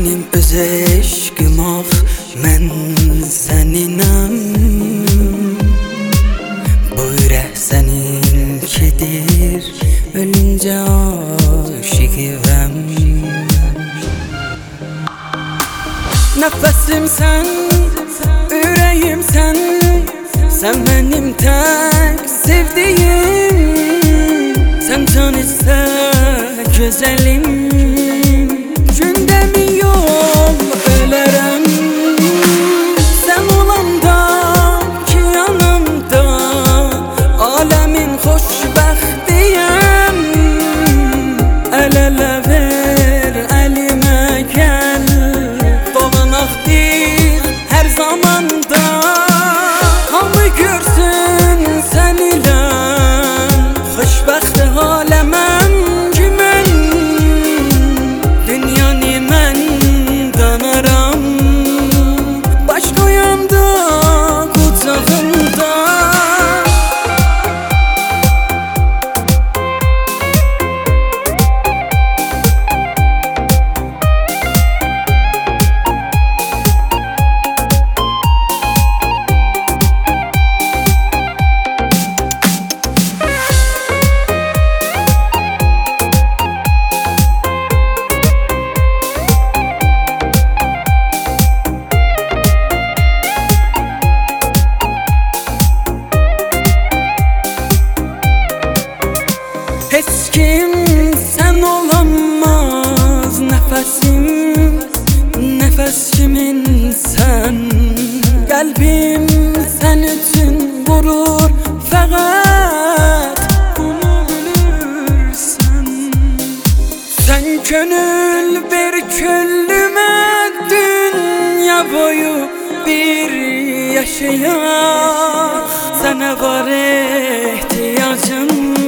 Benim öz eşqim ah, mən səninəm. Bu ürək səninkidir, ölüncə aşiqivəm. Nəfəsim sən, ürəyim sən, sən mənim tək sevdiyim. Sən can istə gözəlim, gündəmi yol ölərəm. Sən olanda ki yanımda, aləmin xoşbəxtiyəm. Əl-ələ ver, əlimə gəl, dolanaq bir hər zamanda. Hamı görsün sən ilə xoşbəxt aləməm ki mən, dünyanı mən danaram, baş qoyanda qucağında. Heç kim sən olamaz, nəfəsim, nəfəs kimin sən. Qəlbim sən üçün vurur fəqət, bunu bilirsən. Sən könül ver küllümə, dünya boyu bir yaşayaq. Sənə var ehtiyacım,